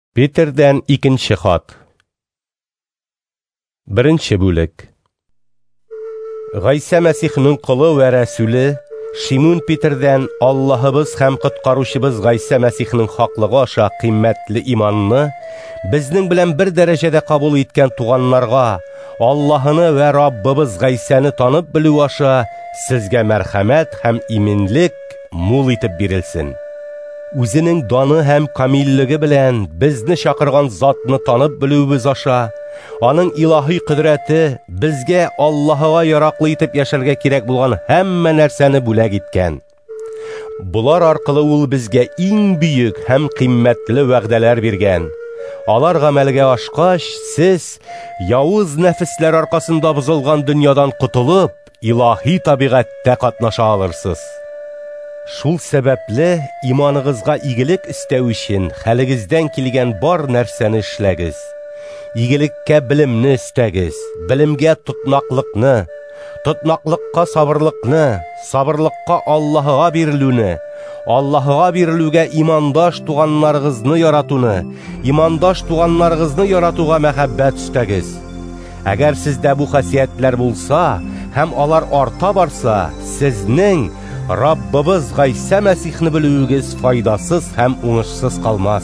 Петердән икенче хат. Беренче бүлек. Гайса Мәсихнең колы ва рәсүле Шимон Петердән Аллаһыбыз һәм коткаручыбыз Гайса Мәсихнең хаклыгы аша кыйммәтле иманны безнең белән бер дәрәҗәдә кабул иткән туганнарга Аллаһыны ва Раббыбыз Гайсаны танып белү аша сезгә мәрхәмәт һәм именлек мул итеп бирелсен. Үзенең даны һәм камиллеге белән безне чакырган затны танып белүебез аша, аның илаһи кодрәте безгә Аллаһыга яраклы итеп яшәргә кирәк булган һәммә нәрсәне бүләк иткән. Булар аркылы ул безгә иң бөек һәм кыйммәтле вәгъдәләр биргән. Алар гамәлгә ашкач, сез явыз нәфесләр аркасында бозылган дөньядан кутылып, илаһи табигатьтә катнаша алырсыз. Шул сәбәпле иманыгызга игелек истәү өчен хәлегездән килгән бар нәрсәне эшләгез. Игелеккә белемне истәгез, белемгә тотнаклыкны, тотнаклыкка сабырлыкны, сабырлыкка Аллаһыга бирелүне, Аллаһыга бирелүгә имандаш туганнарыгызны яратуны, имандаш туганнарыгызны яратуга мәхәббәт истәгез. Әгәр сездә бу хасиятләр булса һәм алар арта барса, сезнең Раббыбыз Гайса Мәсихне белүегез файдасыз һәм уңышсыз калмас.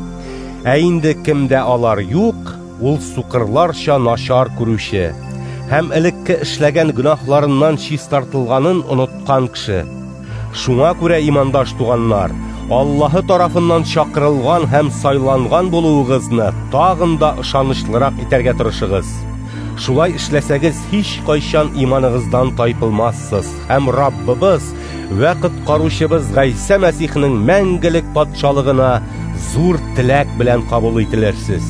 Ә инде кемдә алар юк, ул сукырларча начар күрүче һәм элекке эшләгән гөнаһларыннан чистартылганын оныткан кеше. Шуңа күрә имандаш туганнар, Аллаһы тарафыннан чакырылган һәм сайланган булуыгызны тагын да ышанычлырак итәргә тырышыгыз. Шулай эшләсәгез, һич кайчан иманыгыздан тайпылмассыз һәм Раббыбыз ва коткаручыбыз Гайса Мәсихнең мәңгелек патшалыгына зур теләк белән кабул ителерсез.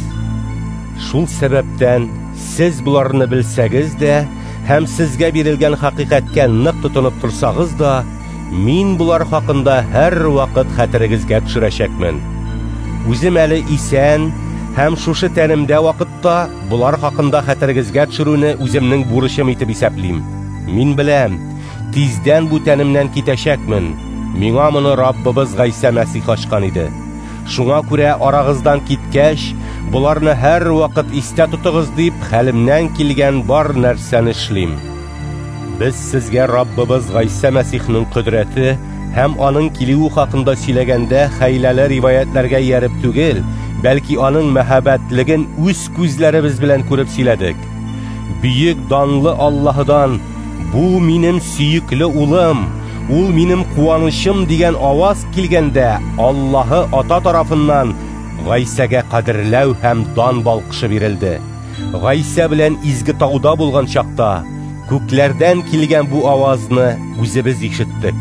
Шул сәбәптән сез буларны белсәгез дә һәм сезгә бирелгән хакыйкатькә нык тотынып торсагыз да, мин булар хакында һәр вакыт хәтерегезгә төшерәчәкмен. Үзем әле исән һәм шушы тәнемдә вакытта булар хакында хәтерегезгә төшерүне үземнең бурычым итеп исәплим. Мин беләм, тиздән бу тәнемнән китәчәкмен. Миңа моны Раббыбыз Гайса Мәсих ачкан иде. Шуңа күрә арагыздан киткәч, буларны һәр вакыт истә тотыгыз дип, хәлемнән килгән бар нәрсәне эшлим. Без сезгә Раббыбыз Гайса Мәсихнең кодрәте һәм аның килүе хакында сөйләгәндә хәйләле риваятләргә ярып түгел, бәлки аның мәхәббәтлеген үз күзләребез белән күреп сөйләдек. Бөек данлы Аллаһыдан «Бу минем сөекле улым, ул минем куанычым» дигән аваз килгәндә, Аллаһы Ата тарафыннан Гайсәгә кадерләү һәм дан балкышы бирелде. Гайса белән изге тауда булган чакта, күкләрдән килгән бу авазны үзебез ишеттек.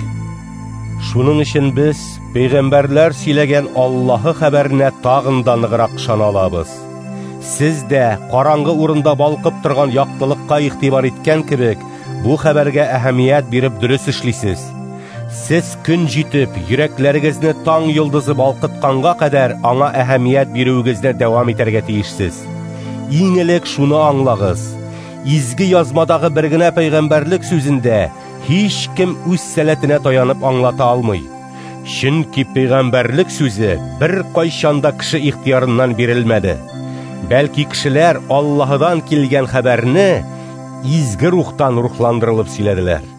Шуның өчен без пәйгамбәрләр сөйләгән Аллаһы хәбәренә тагын да ныграк ышана алабыз. Сез дә караңгы урында балкып торган яктылыкка игътибар иткән кебек, бу хәбәргә әһәмият биреп дөрес эшлисез. Сез көн җитеп, йөрәкләрегезне таң йолдызы балкытканга кадәр аңа әһәмият бирүегезне дәвам итәргә тиешсез. Иң элек шуны аңлагыз. Изге язмадагы бер генә пәйгамбәрлек сүзендә һич кем үз сәләтенә таянып аңлата алмый. Чөнки пәйгамбәрлек сүзе бер кайчан да кеше ихтыярыннан бирелмәде. Бәлки кешеләр Аллаһыдан килгән хәбәрне изге рухтан рухландырылып сөйләделәр.